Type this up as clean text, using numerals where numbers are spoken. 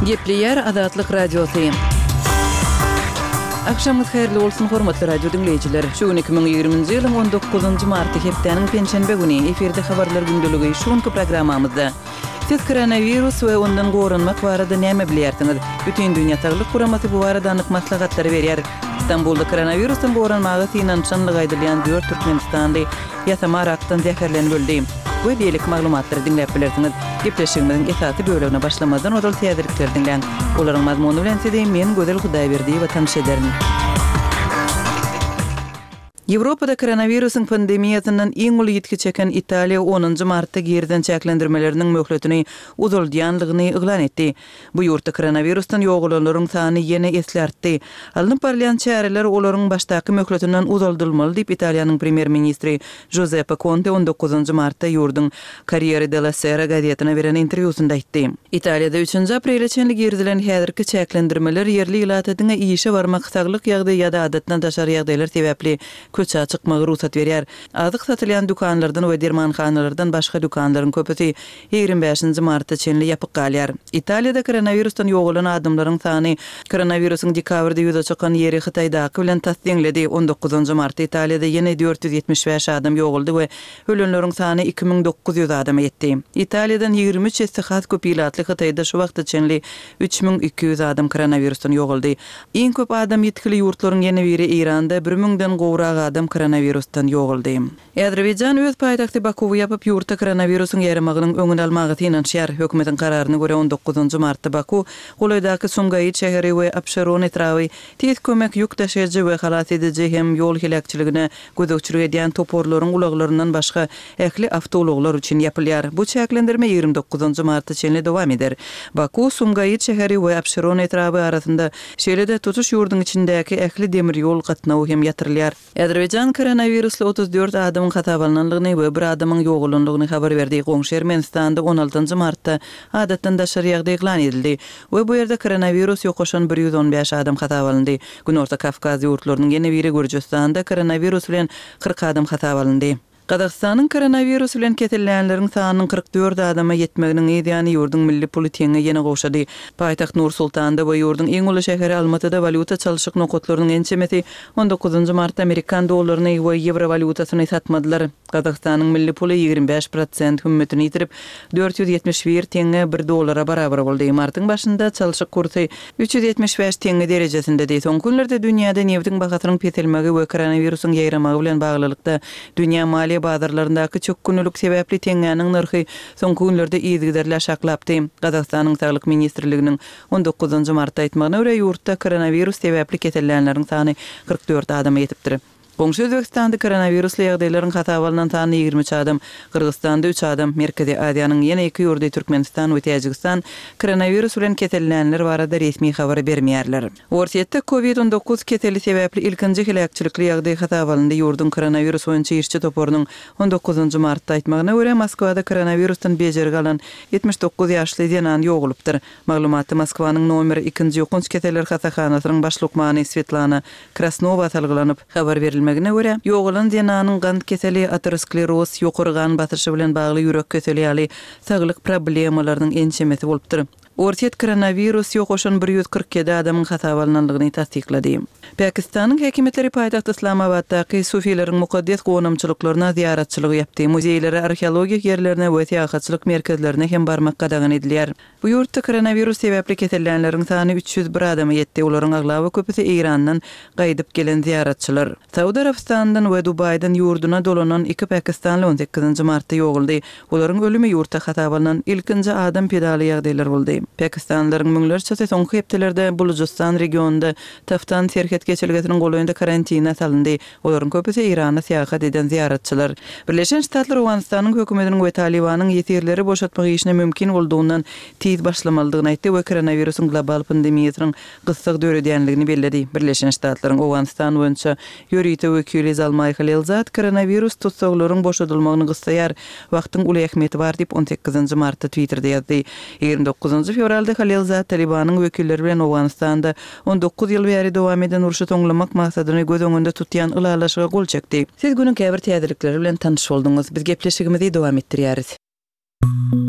Gepleyer Azatlyk Radiosu. Akşamınız hayırlı olsun hormatly radio dinleyijiler. Şu 2020-nji ýylyň 19-njy marty hepdeniň penşenbe güni eferde habarlar gündüligi şuňky programmamyzda. Siz koronavirus we ondan gorunmak barada näme bilýärsiňiz? Bütün dünýä Saglyk Guramasy bu barada anyk maslahatlary berýär. İstanbulda koronavirusdan gorunmagy synançanlyk aýdylýan 4 Türkmenistanly ýatamarakdan zäherlenip öldü. Bu beýlik maglumatlary dinläp bilersiňiz. Gepleşigimiziň esasy bölümine başlamadan odal täzirlikler dinleň. Olaryň mazmuny bilen size men Gözel Hudaýberdi we tanış ederim. Ýewropada koronawirusyň pandemiýasynyň iň uly ýetki çeken Italiýa 10-njy martda gerden çäklendirmeleriniň möhletini uzalýanlygyny eglan etdi. Bu ýurtda koronavirusdan ýoğulanlaryň sany ýene eslertdi. Alnyp barýan çäreler olaryň başdaky möhletinden uzaldylmaly diýip Italiýanyň premier ministri Giuseppe Conte 19-njy martda ýurduň Corriere della Sera gazetine beren interwýusynda aýtdy. Italiýada 3-nji aprele çenli gerdilen häzirki çäklendirmeler ýerli ýylatyna iýişe barmak saglyk ýagdaý ýa-da adatdan taşary ýagdaýlar sebäpli köçä çykmagy ruhsat berýär. Azyk satylýan dukanlardan we dermanhanalardan başga dukanlaryň köpüsi 25-nji martda çenli ýapyk galýar. Italiýada koronavirusdan ýoğulan adamlaryň sany koronavirusyň dekabrda ýüze çykan ýeri Hytaýdaky bilen tasdiqledi. 19-njy martda Italiýada ýene 475 adam ýoğuldy we ölenleriň sany 2900 adama ýetdi. Italiýadan 23 ýetdi köp ýylatly Hytaýda şu wagtda çenli 3200 adam koronavirusdan ýoğuldy. Iň köp adam ýetkili ýurtlaryň ýene biri Iranda 1000den gowrak adam koronavirusdan ýoğuldy. Azerbaýjan öz paýtagty Bakuwy ýapyp ýurtda koronavirusyň ýermagynyň öňüni almagy synanýar. Hökümetiň kararyna görä 19-njy martda Baku Golaýdaky Sumgaýyt şäheri we Abşeron etrawy tez kömek ýük taşıjy we halat edici hem ýol helakçylygyna gözükçülük edýän toporlaryň ulaglaryndan başga ähli awtologlar üçin ýapylýar. Bu çäklendirme 29-njy martda çenli dowam eder. Baku Sumgaýyt şäheri we Abşeron etrawy arasynda şeýlede tutuş ýurdun içindäki ähli demir ýol gatnawy hem ýatyrylýar. Azerbaýjan koronavirusly 34 adamyň hatabalanlygyny we bir adamyň ýoğulanlygyny habar berdi. Goňşy Ermenistanda 16-njy martda adatdan daşary ýagdaý eglan edildi we bu ýerde koronavirus ýokaşan 115 adam hatabalandy. Günorta Kafkaz ýurtlarynyň ýene biri Gürjistanda koronavirus bilen 40 adam hatabalandy. Qazaqstanyň koronavirus bilen kesilýänleriň sanynyň 44 adama ýetmeginiň ýetýäni ýurdun milli politiýasyna ýene gowşady. Paýtaxt Nur-Sultanda we ýurdun iň uly şäheri Almatyda valyuta çalyşyk nokotlarynyň ençemeti 19-njy martda Amerikan dollaryny we ýewro valyutasyny satmadylar. Qazaqstanyň milli puly 25% hümmetini ýitirip 471 tenge 1 dollara barabar boldy. Martyň başynda çalyşyk kursy 375 tenge derejesinde. Soň günlerde dünýäde neftiň bahasynyň petelmegi we koronavirusyň ýaýramagy bilen baglylykda dünýä maliýe bazarlaryndaky çok günlük sebäpli teňäniň narhy soňky günlerde ýygyderler şaklapdy. Qazaqstanyň Saglyk ministrliginiň 19-njy martda aýtmagyna görä ýurtda koronavirus sebäpli kesilýänleriň sany 44 adama ýetipdir. Goňşy Özbekistanda koronavirusly ýagdaýlaryň hatabalynan sany 23 adam, Kyrgyzstanda 3 adam, Merkezi Aziýanyň ýene 2 ýurdy Türkmenistan we Täjikistan koronavirus bilen kesilýänler barada resmi habar bermeýärler. Ortaýatda COVID-19 keseli sebäpli ilkinji helakçylykly ýagdaý hatabalandy. Ýurdun koronavirus boýunça işçi toporunyň 19-njy martda aýtmagyna görä Moskwada koronavirusdan bejer galan 79 ýaşly denan ýoğulypdyr. Maglumaty Moskwanyň nomer 2-nji ýokunç keseler hasahanasynyň başlykmany Svetlana Krasnova talgylanyp habar berildi. Megine görä ýoğulan denanyň gant keseli ateroskleroz ýokurgan batyrşy bilen bagly ýürek keseli ýaly saglyk problemalarynyň ençemeti bolupdyr. Ortaýat koronavirus ýokaşan 147 adamyň hatabalanlygyny tasdiqlady. Pakistanyň häkimetleri paýtaxt Islamabaddaky sufiýleriň mukaddes gonamçylyklaryna ziyaratçylyk ýapdy. Muzeýlere, arheologik ýerlerine we täýatçylyk merkezlerine hem barmak gadagan edilýär. Bu ýurtda koronavirus sebäpli kesilýänleriň sany 301 adama ýetdi. Olaryň aglaby köpüsi Irandan gaýdyp gelen ziyaratçylar. Saudy Arabistandan we Dubaýdan ýurduna dolanan 2 pakistanly 18-njy martda ýoğuldy. Olaryň ölümi ýurtda hatabalanan ilkinji adam pedaly ýagdaýlar boldy. Pakistanlaryň müňlerçe soňky hepdelerde Bulujistan regionunda taftan serhet geçilgetiniň golaýynda karantina salyndy. Olaryň köpüsi Irana seýahat eden ziyaratçylar. Birleşen Ştatlar Owganistanyň hökümetiniň we Talibanyň ýetirleri boşatmak işine mümkin boldugyny tiz başlamalydygyny aýtdy we koronavirusyň global pandemiýasynyň gyssyk döredýänligini belledi. Birleşen Ştatlaryň Owganistan boýunça ýörüýte wekili Zalmay Halilzat koronavirus tutsaglaryň boşadylmagyny gyssaýar wagtyň uly ähmiýeti bar diýip 18-njy martda Twitterda ýazdy. 29 fevralda Halilzat Talibanyň wekilleri bilen Owganistanda 19 ýyl bäri dowam eden uruşy toňlamak maksadyny göz öňünde tutýan ılalaşyga gol çekdi. Siz günün käbir täzirlikleri bilen tanyş bolduňyz. Biz gepleşigimizi dowam etdirýäris.